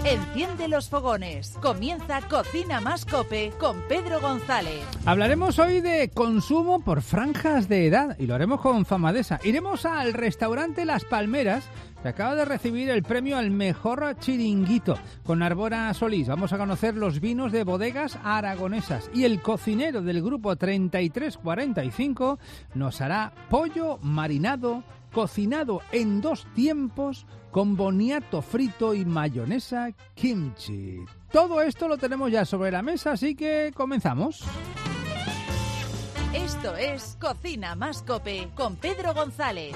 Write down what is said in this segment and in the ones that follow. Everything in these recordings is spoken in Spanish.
Enciende los fogones. Comienza Cocina Más Cope con Pedro González. Hablaremos hoy de consumo por franjas de edad y lo haremos con Famadesa. Iremos al restaurante Las Palmeras, que acaba de recibir el premio al mejor chiringuito con Arbora Solís. Vamos a conocer los vinos de bodegas aragonesas y el cocinero del grupo 3345 nos hará pollo marinado cocinado en 2 tiempos con boniato frito y mayonesa kimchi. Todo esto lo tenemos ya sobre la mesa, así que comenzamos. Esto es Cocina Más Cope con Pedro González.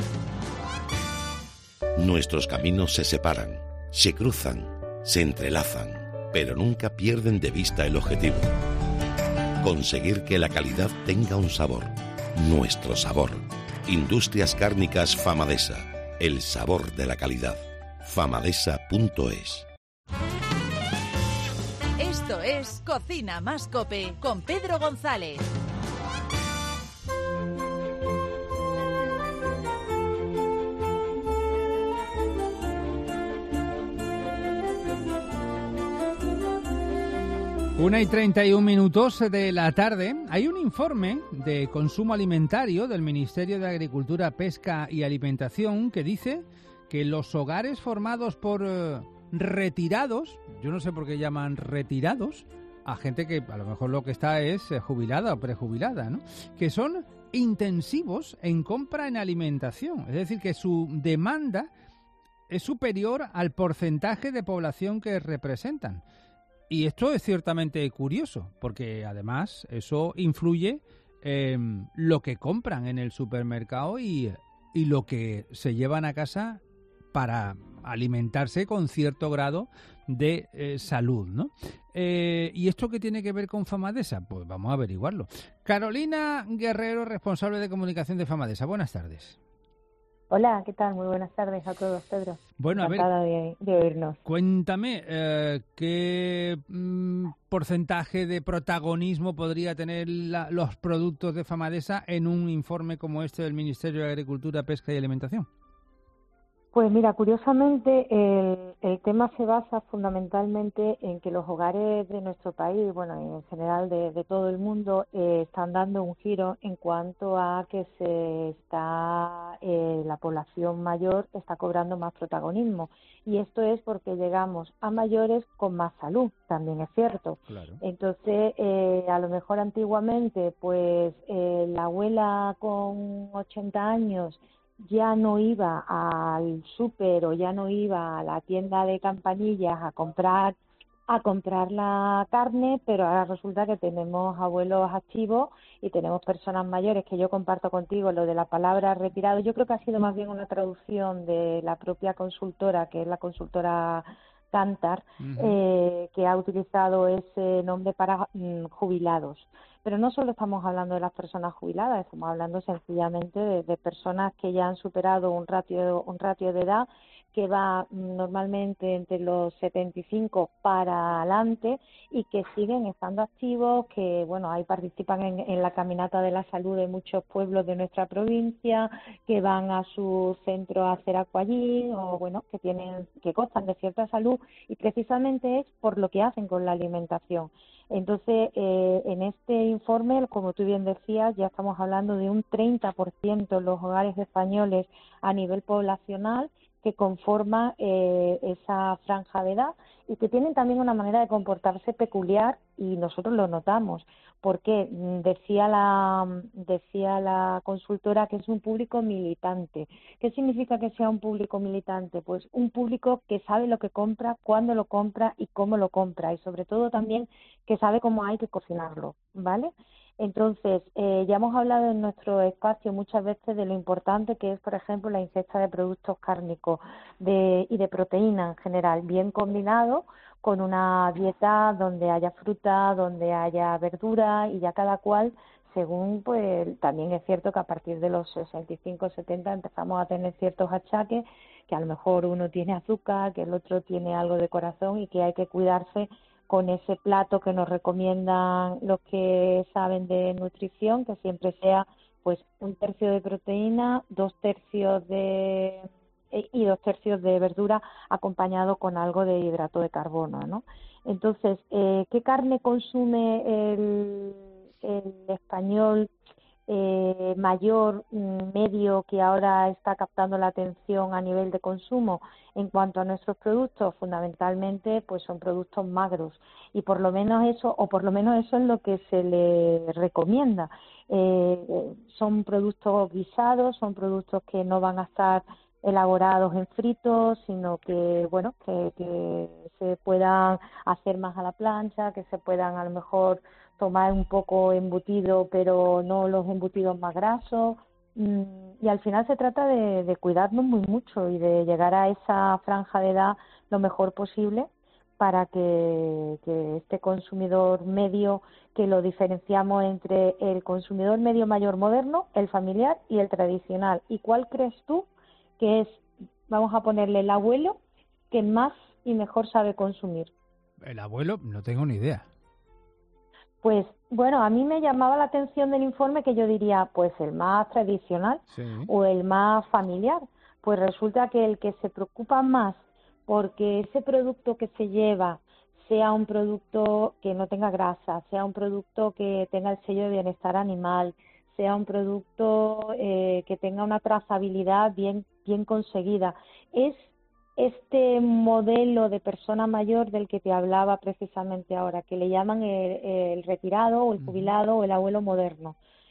Nuestros caminos se separan, se cruzan, se entrelazan, pero nunca pierden de vista el objetivo. Conseguir que la calidad tenga un sabor, nuestro sabor. Industrias Cárnicas Famadesa, el sabor de la calidad. Famadesa.es. Esto es Cocina Más Cope con Pedro González. Una y 31 de la tarde. Hay un informe de consumo alimentario del Ministerio de Agricultura, Pesca y Alimentación que dice que los hogares formados por retirados, yo no sé por qué llaman retirados, a gente que a lo mejor lo que está es jubilada o prejubilada, ¿no?, que son intensivos en compra en alimentación. Es decir, que su demanda es superior al porcentaje de población que representan. Y esto es ciertamente curioso, porque además eso influye en lo que compran en el supermercado y lo que se llevan a casa para alimentarse con cierto grado de salud, ¿no? ¿Y esto qué tiene que ver con Famadesa? Pues vamos a averiguarlo. Carolina Guerrero, responsable de comunicación de Famadesa. Buenas tardes. Hola, ¿qué tal? Muy buenas tardes a todos, Pedro. Bueno, encantada de oírnos. Cuéntame, ¿qué porcentaje de protagonismo podría tener los productos de Famadesa en un informe como este del Ministerio de Agricultura, Pesca y Alimentación? Pues mira, curiosamente el tema se basa fundamentalmente en que los hogares de nuestro país, bueno, en general de todo el mundo, están dando un giro en cuanto a que la población mayor está cobrando más protagonismo. Y esto es porque llegamos a mayores con más salud, también es cierto. Claro. Entonces, a lo mejor antiguamente, pues la abuela con 80 años ya no iba al súper o ya no iba a la tienda de campanillas a comprar la carne, pero ahora resulta que tenemos abuelos activos y tenemos personas mayores, que yo comparto contigo lo de la palabra retirado. Yo creo que ha sido más bien una traducción de la propia consultora, que es la consultora Kantar, que ha utilizado ese nombre para jubilados. Pero no solo estamos hablando de las personas jubiladas, estamos hablando sencillamente de personas que ya han superado un ratio de edad que va normalmente entre los 75 para adelante y que siguen estando activos, que bueno, ahí participan en la caminata de la salud de muchos pueblos de nuestra provincia, que van a su centro a hacer aquagym o bueno, que gozan de cierta salud, y precisamente es por lo que hacen con la alimentación. Entonces, en este informe, como tú bien decías, ya estamos hablando de un 30% en los hogares españoles a nivel poblacional que conforma esa franja de edad y que tienen también una manera de comportarse peculiar, y nosotros lo notamos, porque decía la consultora que es un público militante. ¿Qué significa que sea un público militante? Pues un público que sabe lo que compra, cuándo lo compra y cómo lo compra, y sobre todo también que sabe cómo hay que cocinarlo, ¿vale? Entonces, ya hemos hablado en nuestro espacio muchas veces de lo importante que es, por ejemplo, la ingesta de productos cárnicos y de proteína en general, bien combinado con una dieta donde haya fruta, donde haya verdura, y ya cada cual, según, pues también es cierto que a partir de los 65, 70 empezamos a tener ciertos achaques, que a lo mejor uno tiene azúcar, que el otro tiene algo de corazón, y que hay que cuidarse con ese plato que nos recomiendan los que saben de nutrición, que siempre sea pues 1/3 de proteína, 2/3 de y 2/3 de verdura acompañado con algo de hidrato de carbono, ¿no? Entonces, ¿qué carne consume el español mayor, medio, que ahora está captando la atención a nivel de consumo? En cuanto a nuestros productos, fundamentalmente pues son productos magros, y por lo menos eso es lo que se le recomienda. Son productos guisados, son productos que no van a estar elaborados en fritos, sino que que se puedan hacer más a la plancha, que se puedan a lo mejor tomar un poco embutido, pero no los embutidos más grasos. Y al final se trata de cuidarnos muy mucho y de llegar a esa franja de edad lo mejor posible, para que este consumidor medio, que lo diferenciamos entre el consumidor medio mayor moderno, el familiar y el tradicional. ¿Y cuál crees tú que es, vamos a ponerle, el abuelo que más y mejor sabe consumir? El abuelo, no tengo ni idea. Pues bueno, a mí me llamaba la atención del informe que yo diría, pues el más tradicional, Sí. o el más familiar. Pues resulta que el que se preocupa más porque ese producto que se lleva sea un producto que no tenga grasa, sea un producto que tenga el sello de bienestar animal, sea un producto que tenga una trazabilidad bien conseguida, es este modelo de persona mayor del que te hablaba precisamente ahora, que le llaman el retirado o el jubilado o el abuelo moderno,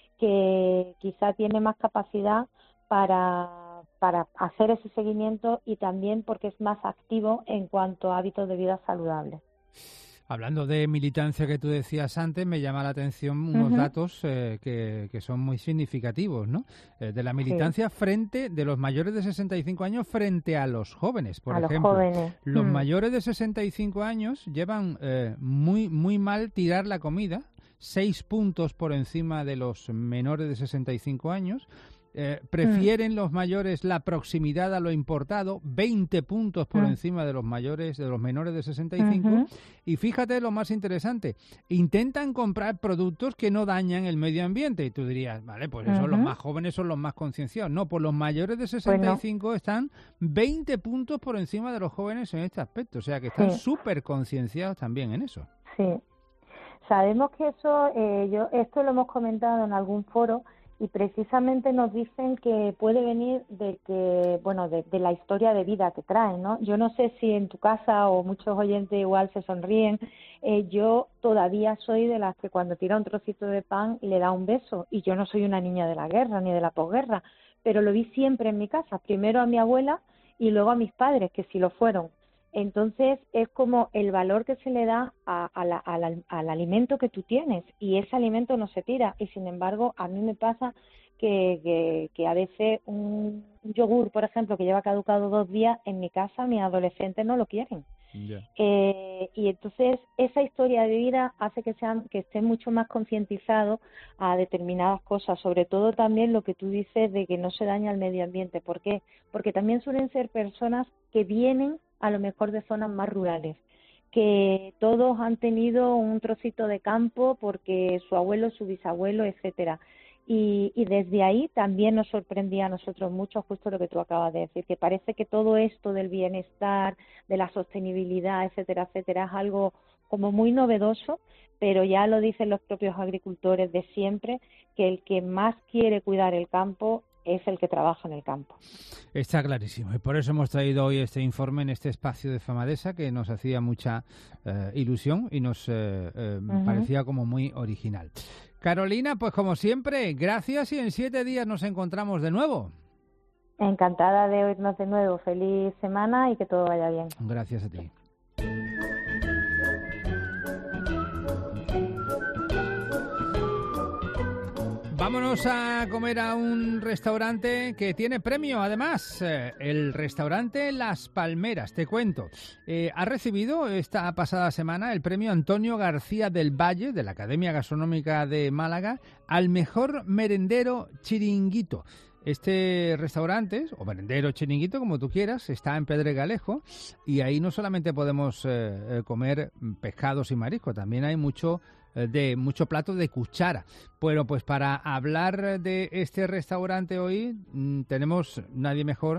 que quizá tiene más capacidad para hacer ese seguimiento, y también porque es más activo en cuanto a hábitos de vida saludables. Hablando de militancia que tú decías antes, me llama la atención unos datos que son muy significativos, ¿no? De la militancia de los mayores de 65 años frente a los jóvenes, por ejemplo. Los mayores de 65 años llevan muy mal tirar la comida, 6 puntos por encima de los menores de 65 años. Prefieren los mayores la proximidad a lo importado, 20 puntos por encima de los menores de 65. Y fíjate lo más interesante, intentan comprar productos que no dañan el medio ambiente. Y tú dirías, vale, pues eso, los más jóvenes son los más concienciados. No, pues los mayores de 65 están 20 puntos por encima de los jóvenes en este aspecto. O sea, que están súper concienciados también en eso. Sí. Sabemos que eso, esto lo hemos comentado en algún foro, y precisamente nos dicen que puede venir de la historia de vida que traen, ¿no? Yo no sé si en tu casa o muchos oyentes igual se sonríen. Yo todavía soy de las que cuando tira un trocito de pan le da un beso, y yo no soy una niña de la guerra ni de la posguerra, pero lo vi siempre en mi casa, primero a mi abuela y luego a mis padres, que sí lo fueron. Entonces es como el valor que se le da al alimento que tú tienes, y ese alimento no se tira. Y sin embargo, a mí me pasa que a veces un yogur, por ejemplo, que lleva caducado 2 días, en mi casa mis adolescentes no lo quieren. Yeah. Y entonces esa historia de vida hace que estén mucho más concientizados a determinadas cosas, sobre todo también lo que tú dices de que no se daña el medio ambiente. ¿Por qué? Porque también suelen ser personas que vienen a lo mejor de zonas más rurales, que todos han tenido un trocito de campo porque su abuelo, su bisabuelo, etcétera. Y desde ahí también nos sorprendía a nosotros mucho justo lo que tú acabas de decir, que parece que todo esto del bienestar, de la sostenibilidad, etcétera, etcétera, es algo como muy novedoso, pero ya lo dicen los propios agricultores de siempre, que el que más quiere cuidar el campo es el que trabaja en el campo. Está clarísimo, y por eso hemos traído hoy este informe en este espacio de Famadesa, que nos hacía mucha ilusión y nos parecía como muy original. Carolina, pues como siempre, gracias, y en 7 días nos encontramos de nuevo. Encantada de oírnos de nuevo. Feliz semana y que todo vaya bien. Gracias a ti. Vámonos a comer a un restaurante que tiene premio, además, el restaurante Las Palmeras, te cuento. Ha recibido esta pasada semana el premio Antonio García del Valle, de la Academia Gastronómica de Málaga, al mejor merendero chiringuito. Este restaurante, o merendero chiringuito, como tú quieras, está en Pedregalejo, y ahí no solamente podemos comer pescados y mariscos, también hay mucho plato de cuchara. Bueno, pues para hablar de este restaurante hoy tenemos nadie mejor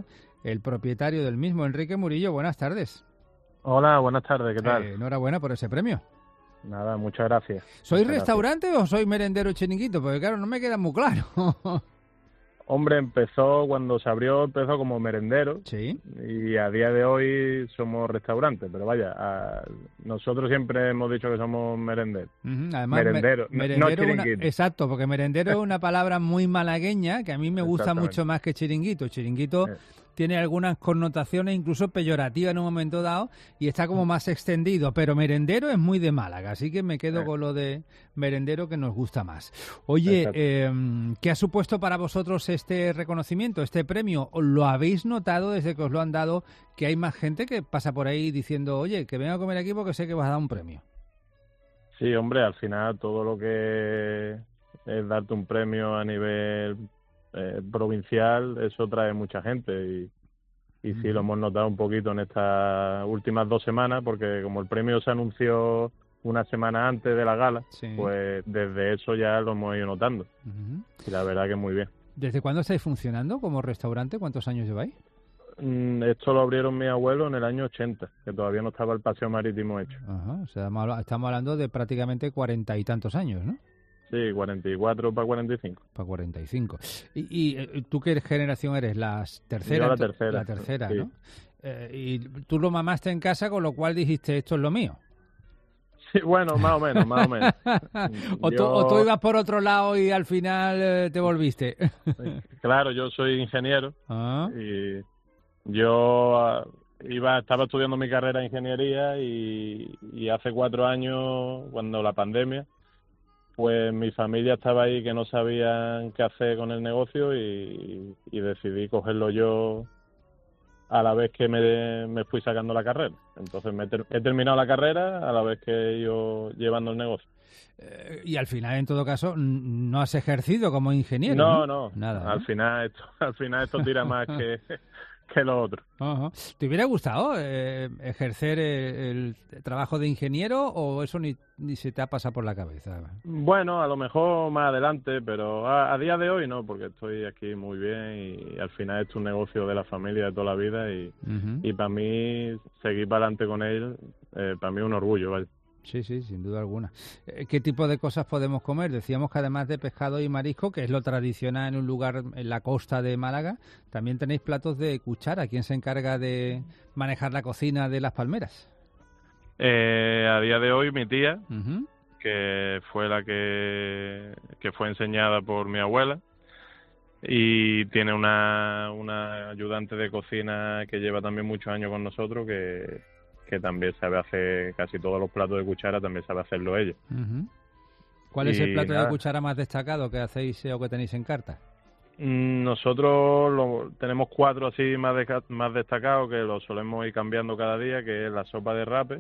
el propietario del mismo, Enrique Murillo. Buenas tardes. Hola, buenas tardes, ¿qué tal? Enhorabuena por ese premio. Nada, muchas gracias. ¿Soy muchas restaurante o soy merendero chiringuito? Porque claro, no me queda muy claro. Hombre, cuando se abrió, empezó como merendero. Sí. Y a día de hoy somos restaurante, pero vaya, nosotros siempre hemos dicho que somos merenderos. Además, merendero, no chiringuito. Exacto, porque merendero es una palabra muy malagueña que a mí me gusta mucho más que chiringuito. Chiringuito tiene algunas connotaciones incluso peyorativas en un momento dado y está como más extendido, pero merendero es muy de Málaga, así que me quedo con lo de merendero que nos gusta más. Oye, ¿qué ha supuesto para vosotros este reconocimiento, este premio? ¿Lo habéis notado desde que os lo han dado, que hay más gente que pasa por ahí diciendo, oye, que venga a comer aquí porque sé que vas a dar un premio? Sí, hombre, al final todo lo que es darte un premio a nivel provincial, eso trae mucha gente y sí lo hemos notado un poquito en estas últimas 2 semanas, porque como el premio se anunció una semana antes de la gala, pues desde eso ya lo hemos ido notando. Y la verdad que muy bien. ¿Desde cuándo estáis funcionando como restaurante? ¿Cuántos años lleváis? Esto lo abrieron mis abuelos en el año 80, que todavía no estaba el paseo marítimo hecho. Ajá, o sea, estamos hablando de prácticamente 40 y tantos años, ¿no? Sí, 44 para 45. Para 45. ¿Y tú qué generación eres? ¿La tercera? Yo la tercera. La tercera, sí. ¿no? Y tú lo mamaste en casa, con lo cual dijiste, esto es lo mío. Sí, bueno, más o menos. o tú ibas por otro lado y al final te volviste. Claro, yo soy ingeniero y yo estaba estudiando mi carrera de ingeniería y hace 4 años, cuando la pandemia, pues mi familia estaba ahí que no sabían qué hacer con el negocio y decidí cogerlo yo a la vez que me fui sacando la carrera. Entonces he terminado la carrera a la vez que he ido llevando el negocio. Y al final, en todo caso, no has ejercido como ingeniero. No. Nada. Al final esto tira más que lo otro. ¿Te hubiera gustado ejercer el trabajo de ingeniero o eso ni se te ha pasado por la cabeza? Bueno, a lo mejor más adelante, pero a día de hoy no, porque estoy aquí muy bien y al final es un negocio de la familia de toda la vida y para mí seguir para adelante con él, para mí es un orgullo, ¿vale? Sí, sin duda alguna. ¿Qué tipo de cosas podemos comer? Decíamos que además de pescado y marisco, que es lo tradicional en un lugar en la costa de Málaga, también tenéis platos de cuchara. ¿Quién se encarga de manejar la cocina de Las Palmeras? A día de hoy mi tía, que fue la que fue enseñada por mi abuela, y tiene una ayudante de cocina que lleva también muchos años con nosotros, que también sabe hacer casi todos los platos de cuchara, también sabe hacerlo ella. ¿Cuál es el plato de cuchara más destacado que hacéis o que tenéis en carta? Nosotros tenemos 4 así más destacados que los solemos ir cambiando cada día, que es la sopa de rape,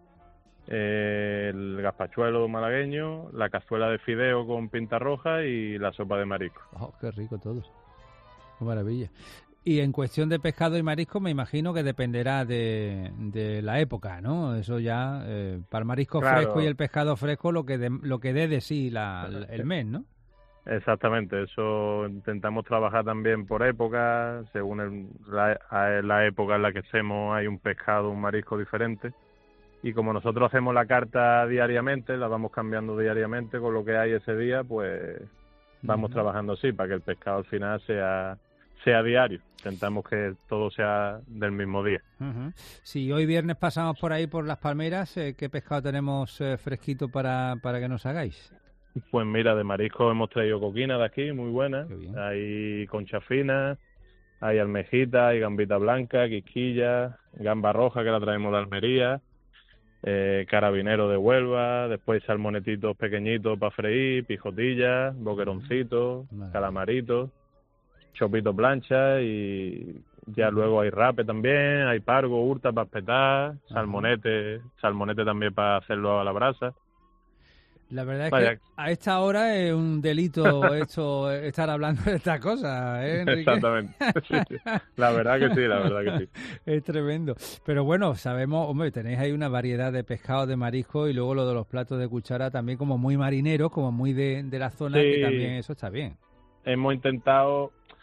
el gazpachuelo malagueño, la cazuela de fideo con pinta roja y la sopa de marisco. ¡Oh, qué rico todos! ¡Qué maravilla! Y en cuestión de pescado y marisco, me imagino que dependerá de la época, ¿no? Eso ya, para el marisco fresco y el pescado fresco, lo que dé de sí el mes, ¿no? Exactamente, eso intentamos trabajar también por época, según la época en la que hacemos hay un pescado, un marisco diferente. Y como nosotros hacemos la carta diariamente, la vamos cambiando diariamente con lo que hay ese día, pues vamos trabajando así, para que el pescado al final sea diario. Intentamos que todo sea del mismo día. Si hoy viernes pasamos por ahí por Las Palmeras, ¿qué pescado tenemos fresquito para que nos hagáis? Pues mira, de marisco hemos traído coquina de aquí, muy buena. Hay concha fina, hay almejita, hay gambita blanca, quisquilla, gamba roja que la traemos de Almería, carabinero de Huelva, después salmonetitos pequeñitos para freír, pijotillas, boqueroncitos, calamaritos, chopito plancha y ya luego hay rape también, hay pargo, hurta para espetar, salmonete también para hacerlo a la brasa. La verdad es que a esta hora es un delito estar hablando de estas cosas, ¿eh, Enrique? Exactamente. Sí. La verdad que sí. Es tremendo. Pero bueno, sabemos, hombre, tenéis ahí una variedad de pescado, de marisco y luego lo de los platos de cuchara también como muy marineros, como muy de la zona, que también eso está bien. Hemos intentado,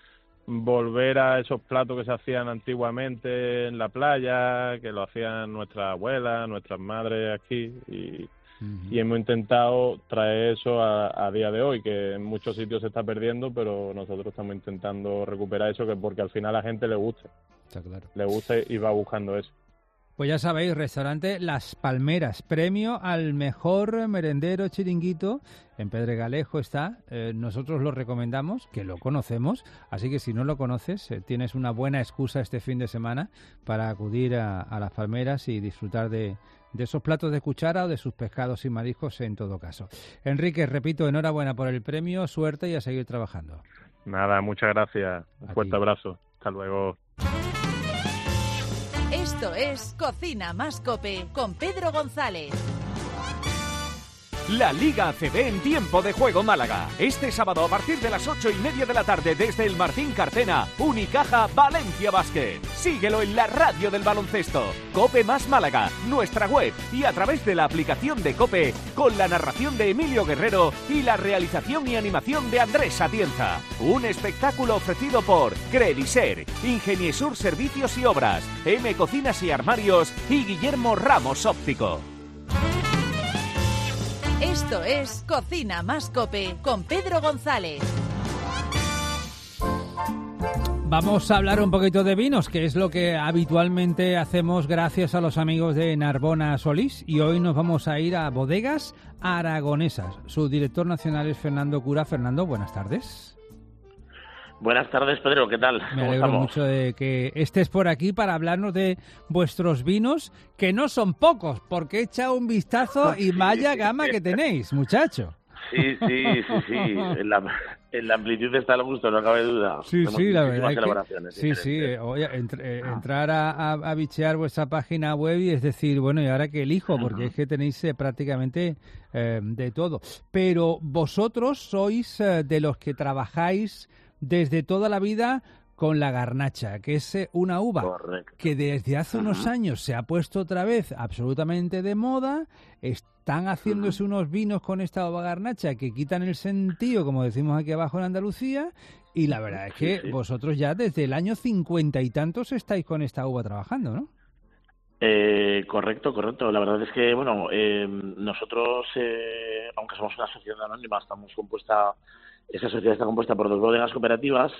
volver a esos platos que se hacían antiguamente en la playa, que lo hacían nuestras abuelas, nuestras madres aquí, y hemos intentado traer eso a día de hoy, que en muchos sitios se está perdiendo, pero nosotros estamos intentando recuperar eso, que porque al final a la gente le gusta. Está claro. Le gusta y va buscando eso. Pues ya sabéis, restaurante Las Palmeras, premio al mejor merendero chiringuito. En Pedregalejo está, nosotros lo recomendamos, que lo conocemos, así que si no lo conoces, tienes una buena excusa este fin de semana para acudir a Las Palmeras y disfrutar de esos platos de cuchara o de sus pescados y mariscos en todo caso. Enrique, repito, enhorabuena por el premio, suerte y a seguir trabajando. Nada, muchas gracias, un fuerte abrazo, hasta luego. Esto es Cocina Más COPE con Pedro González. La Liga ACB en tiempo de juego Málaga. Este sábado a partir de las 8:30 de la tarde desde el Martín Carpena, Unicaja Valencia Basket. Síguelo en la radio del baloncesto. COPE más Málaga, nuestra web y a través de la aplicación de COPE con la narración de Emilio Guerrero y la realización y animación de Andrés Atienza. Un espectáculo ofrecido por Crediser, Ingeniesur Servicios y Obras, M Cocinas y Armarios y Guillermo Ramos Óptico. Esto es Cocina Más COPE con Pedro González. Vamos a hablar un poquito de vinos, que es lo que habitualmente hacemos gracias a los amigos de Narbona Solís. Y hoy nos vamos a ir a Bodegas Aragonesas. Su director nacional es Fernando Cura. Fernando, buenas tardes. Buenas tardes, Pedro, ¿qué tal? Me alegro mucho de que estés por aquí para hablarnos de vuestros vinos, que no son pocos, porque he echado un vistazo y vaya gama que tenéis, muchacho. Sí. En la amplitud está el gusto, no cabe duda. Sí, la verdad que sí. Oye, entrar a bichear vuestra página web y es decir, bueno, ¿y ahora qué elijo? Porque es que tenéis prácticamente de todo. Pero vosotros sois de los que trabajáis desde toda la vida con la garnacha, que es una uva que desde hace unos años se ha puesto otra vez absolutamente de moda. Están haciéndose unos vinos con esta uva garnacha que quitan el sentido, como decimos aquí abajo en Andalucía, y la verdad es que vosotros ya desde el año 50 y tantos estáis con esta uva trabajando, ¿no? Correcto. La verdad es que, bueno, nosotros, aunque somos una sociedad anónima, esa sociedad está compuesta por 2 bodegas cooperativas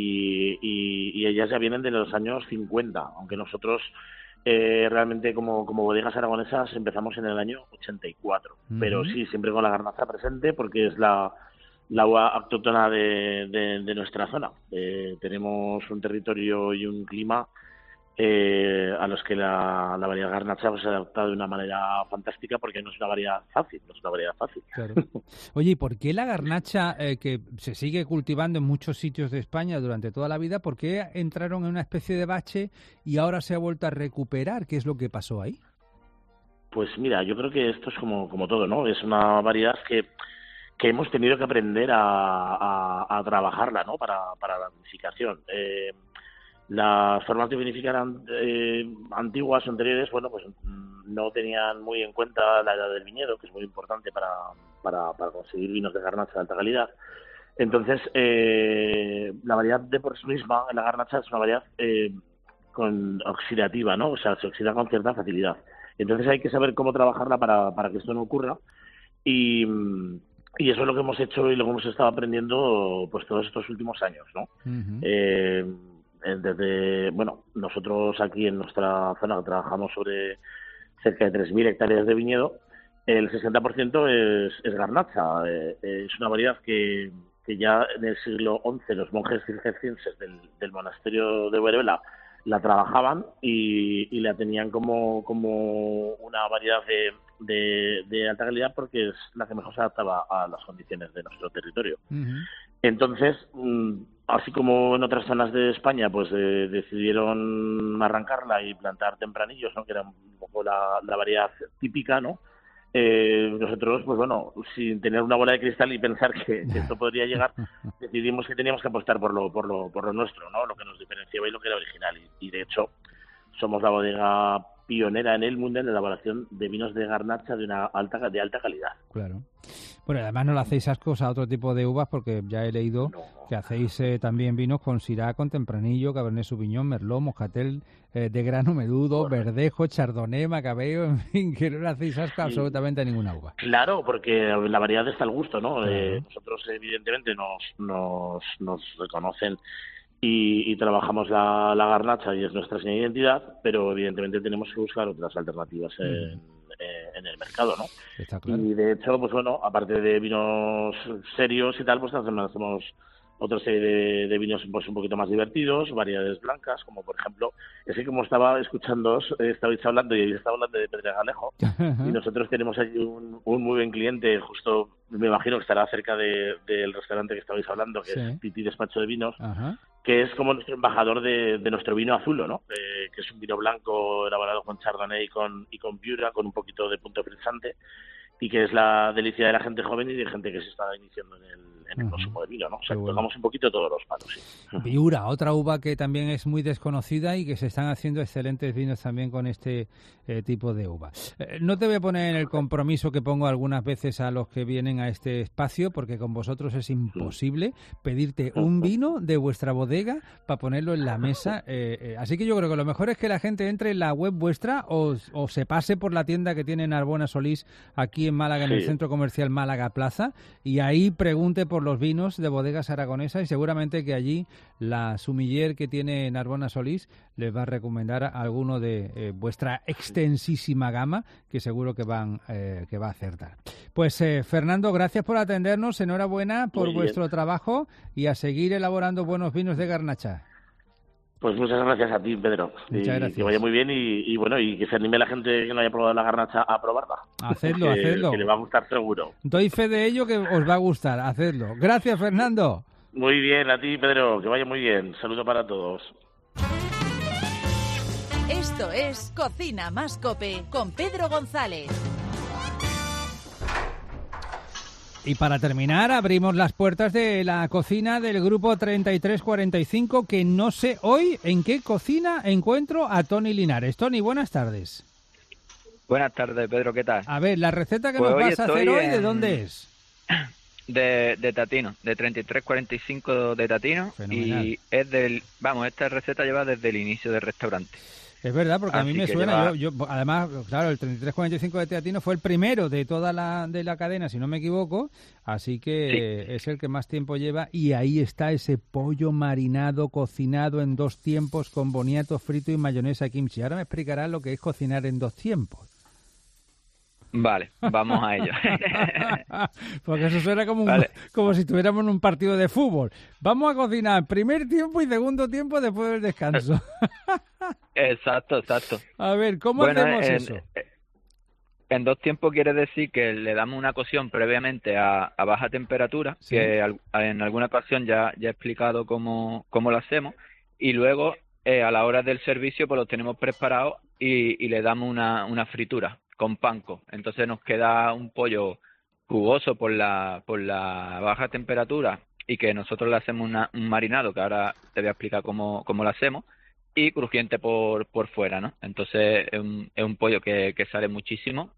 y ellas ya vienen de los años 50, aunque nosotros realmente como bodegas aragonesas empezamos en el año 84, pero sí, siempre con la garnacha presente porque es la uva autóctona de nuestra zona. Tenemos un territorio y un clima a los que la variedad garnacha se ha adaptado de una manera fantástica porque no es una variedad fácil. Claro. Oye, ¿y por qué la garnacha que se sigue cultivando en muchos sitios de España durante toda la vida, por qué entraron en una especie de bache y ahora se ha vuelto a recuperar? ¿Qué es lo que pasó ahí? Pues mira, yo creo que esto es como todo, ¿no? Es una variedad que hemos tenido que aprender a trabajarla, ¿no? Para la vinificación. Las formas de vinificar antiguas o anteriores, bueno, pues no tenían muy en cuenta la edad del viñedo, que es muy importante para conseguir vinos de garnacha de alta calidad. Entonces, la variedad de por sí misma, la garnacha, es una variedad oxidativa, ¿no? O sea, se oxida con cierta facilidad. Entonces hay que saber cómo trabajarla para que esto no ocurra. Y eso es lo que hemos hecho y lo que hemos estado aprendiendo pues todos estos últimos años, ¿no? Nosotros aquí en nuestra zona trabajamos sobre cerca de 3.000 hectáreas de viñedo. El 60% es garnacha. Es una variedad que ya en el siglo XI los monjes cistercienses del monasterio de Huervela la trabajaban y la tenían como una variedad de alta calidad porque es la que mejor se adaptaba a las condiciones de nuestro territorio. Entonces, así como en otras zonas de España, pues decidieron arrancarla y plantar tempranillos, ¿no? Que era un poco la variedad típica, ¿no? Nosotros, pues bueno, sin tener una bola de cristal y pensar que esto podría llegar, decidimos que teníamos que apostar por lo nuestro, ¿no? Lo que nos diferenciaba y lo que era original. Y de hecho, somos la bodega pionera en el mundo en la elaboración de vinos de garnacha de alta calidad. Claro. Bueno, además no le hacéis ascos a otro tipo de uvas, porque ya he leído que hacéis también vinos con Syrah, con Tempranillo, Cabernet Sauvignon, Merlot, Moscatel de grano menudo, Verdejo, Chardonnay, Macabeo, en fin, que no le hacéis asco absolutamente a ninguna uva. Claro, porque la variedad está al gusto, ¿no? Nosotros evidentemente nos reconocen y trabajamos la garnacha y es nuestra señal de identidad, pero evidentemente tenemos que buscar otras alternativas en el mercado, ¿no? Está claro. Y de hecho, pues bueno, aparte de vinos serios y tal, pues hacemos otra serie de vinos pues un poquito más divertidos, variedades blancas, como por ejemplo, es que como estaba escuchando, estabais hablando y estaba hablando de Pedregalejo, y nosotros tenemos allí un muy buen cliente, justo me imagino que estará cerca del restaurante que estabais hablando, que es Titi Despacho de Vinos, que es como nuestro embajador de nuestro vino Azulo, ¿no? Que es un vino blanco elaborado con Chardonnay y con Piura, con un poquito de punto frisante, y que es la delicia de la gente joven y de gente que se está iniciando en el consumo de vino, ¿no? O sea, tocamos un poquito todos los palos, sí. Piura, otra uva que también es muy desconocida y que se están haciendo excelentes vinos también con este tipo de uva. No te voy a poner en el compromiso que pongo algunas veces a los que vienen a este espacio, porque con vosotros es imposible pedirte un vino de vuestra bodega para ponerlo en la mesa. Así que yo creo que lo mejor es que la gente entre en la web vuestra o se pase por la tienda que tiene Narbona Solís aquí en Málaga, en el Centro Comercial Málaga Plaza, y ahí pregunte por los vinos de bodegas aragonesas y seguramente que allí la sumiller que tiene Narbona Solís les va a recomendar alguno de vuestra extensísima gama que seguro que va a acertar. Pues Fernando, gracias por atendernos, enhorabuena por vuestro trabajo y a seguir elaborando buenos vinos de garnacha. Pues muchas gracias a ti, Pedro. Muchas gracias. Que vaya muy bien y bueno, y que se anime la gente que no haya probado la garnacha a probarla. Hacedlo. Que le va a gustar seguro. Doy fe de ello que os va a gustar, hacedlo. Gracias, Fernando. Muy bien, a ti, Pedro, que vaya muy bien. Saludo para todos. Esto es Cocina Más Cope con Pedro González. Y para terminar, abrimos las puertas de la cocina del grupo 3345, que no sé hoy en qué cocina encuentro a Tony Linares. Tony, buenas tardes. Buenas tardes, Pedro, ¿qué tal? A ver, la receta que pues nos vas a hacer hoy, ¿de dónde es? De Tatino, de 3345 de Tatino. Fenomenal. Y es esta receta lleva desde el inicio del restaurante. Es verdad, porque Así a mí me suena, yo además, claro, el 3345 de Teatino fue el primero de toda la cadena, si no me equivoco, así que es el que más tiempo lleva, y ahí está ese pollo marinado, cocinado en 2 tiempos con boniato frito y mayonesa kimchi. Ahora me explicarás lo que es cocinar en 2 tiempos. Vale, vamos a ello. Porque eso suena como como si estuviéramos en un partido de fútbol. Vamos a cocinar primer tiempo y segundo tiempo después del descanso. Exacto. A ver, ¿cómo hacemos eso? En 2 tiempos quiere decir que le damos una cocción previamente a baja temperatura, que en alguna ocasión ya he explicado cómo lo hacemos, y luego a la hora del servicio pues lo tenemos preparado y le damos una fritura con panko. Entonces nos queda un pollo jugoso por la baja temperatura y que nosotros le hacemos un marinado, que ahora te voy a explicar cómo lo hacemos, y crujiente por fuera, ¿no? Entonces es un pollo que sale muchísimo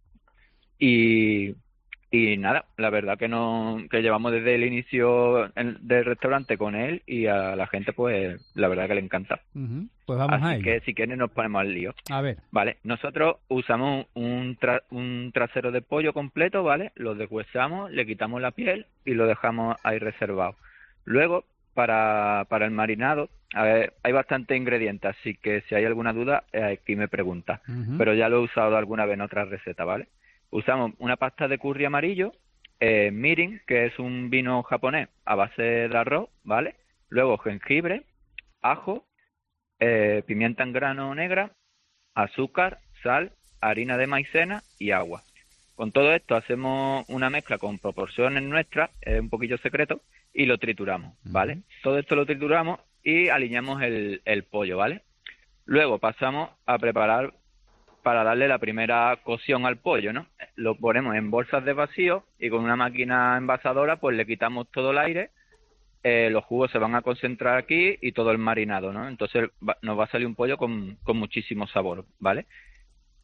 y nada, la verdad que llevamos desde el inicio del restaurante con él y a la gente pues la verdad que le encanta. Pues vamos a ello. Así que si quieren nos ponemos al lío. A ver. Vale, nosotros usamos un trasero de pollo completo, ¿vale? Lo deshuesamos, le quitamos la piel y lo dejamos ahí reservado. Luego, para el marinado, a ver, hay bastantes ingredientes, así que si hay alguna duda, aquí me pregunta. Pero ya lo he usado alguna vez en otra receta, ¿vale? Usamos una pasta de curry amarillo, mirin, que es un vino japonés a base de arroz, ¿vale? Luego jengibre, ajo, pimienta en grano negra, azúcar, sal, harina de maicena y agua. Con todo esto hacemos una mezcla con proporciones nuestras, un poquillo secreto, y lo trituramos, ¿vale? Todo esto lo trituramos y aliñamos el pollo, ¿vale? Luego pasamos a preparar para darle la primera cocción al pollo, ¿no? Lo ponemos en bolsas de vacío y con una máquina envasadora pues le quitamos todo el aire, los jugos se van a concentrar aquí y todo el marinado, ¿no? Entonces nos va a salir un pollo con muchísimo sabor, ¿vale?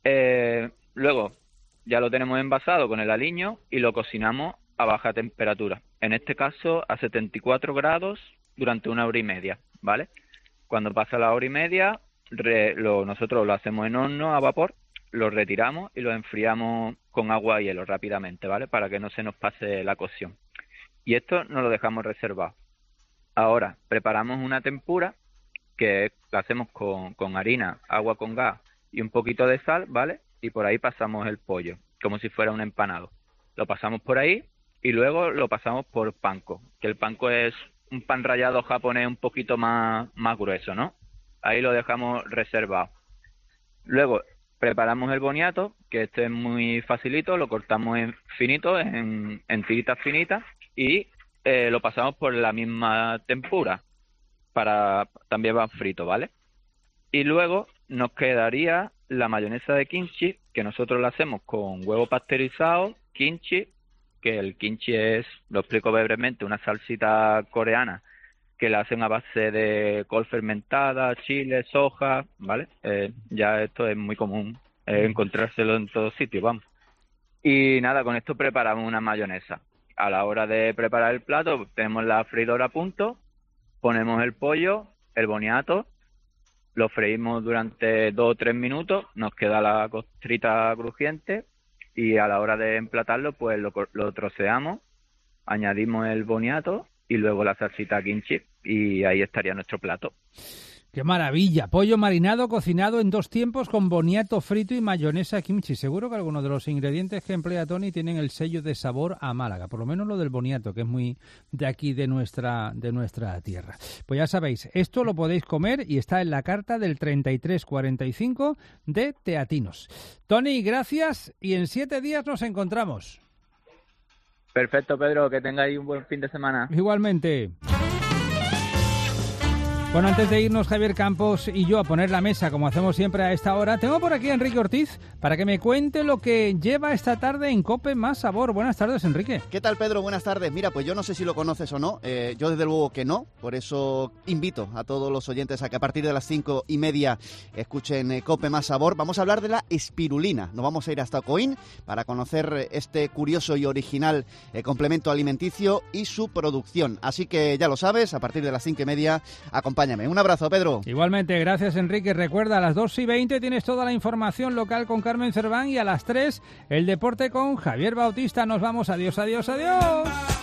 Luego ya lo tenemos envasado con el aliño y lo cocinamos a baja temperatura. En este caso a 74 grados durante 1 hora y media, ¿vale? Cuando pasa la hora y media, nosotros lo hacemos en horno a vapor, lo retiramos y lo enfriamos con agua y hielo rápidamente, ¿vale? Para que no se nos pase la cocción. Y esto nos lo dejamos reservado. Ahora preparamos una tempura que la hacemos con harina, agua con gas y un poquito de sal, ¿vale? Y por ahí pasamos el pollo, como si fuera un empanado. Lo pasamos por ahí y luego lo pasamos por panko, que el panko es un pan rallado japonés un poquito más grueso, ¿no? Ahí lo dejamos reservado. Luego preparamos el boniato, que este es muy facilito, lo cortamos en finitos, en tiritas finitas y lo pasamos por la misma tempura, también va frito, ¿vale? Y luego nos quedaría la mayonesa de kimchi, que nosotros la hacemos con huevo pasteurizado, kimchi, que el kimchi es, lo explico brevemente, una salsita coreana que la hacen a base de col fermentada, chile, soja, ¿vale? Ya esto es muy común encontrárselo en todos sitios, vamos. Y nada, con esto preparamos una mayonesa. A la hora de preparar el plato, tenemos la freidora a punto, ponemos el pollo, el boniato, lo freímos durante 2 o 3 minutos, nos queda la costrita crujiente y a la hora de emplatarlo, pues lo troceamos, añadimos el boniato y luego la salsita kimchi y ahí estaría nuestro plato. ¡Qué maravilla! Pollo marinado, cocinado en 2 tiempos con boniato frito y mayonesa kimchi. Seguro que algunos de los ingredientes que emplea Tony tienen el sello de sabor a Málaga. Por lo menos lo del boniato, que es muy de aquí, de nuestra tierra. Pues ya sabéis, esto lo podéis comer y está en la carta del 3345 de Teatinos. Tony, gracias y en 7 días nos encontramos. Perfecto, Pedro, que tengáis un buen fin de semana. Igualmente. Bueno, antes de irnos Javier Campos y yo a poner la mesa, como hacemos siempre a esta hora, tengo por aquí a Enrique Ortiz para que me cuente lo que lleva esta tarde en COPE Más Sabor. Buenas tardes, Enrique. ¿Qué tal, Pedro? Buenas tardes. Mira, pues yo no sé si lo conoces o no, yo desde luego que no, por eso invito a todos los oyentes a que a partir de las 5:30 escuchen COPE Más Sabor. Vamos a hablar de la espirulina. Nos vamos a ir hasta Coín para conocer este curioso y original complemento alimenticio y su producción. Así que ya lo sabes, a partir de las 5:30 acompáñame. Un abrazo, Pedro. Igualmente, gracias, Enrique. Recuerda, a las 2:20 tienes toda la información local con Carmen Cerván y a las 3 el deporte con Javier Bautista. Nos vamos. Adiós, adiós, adiós.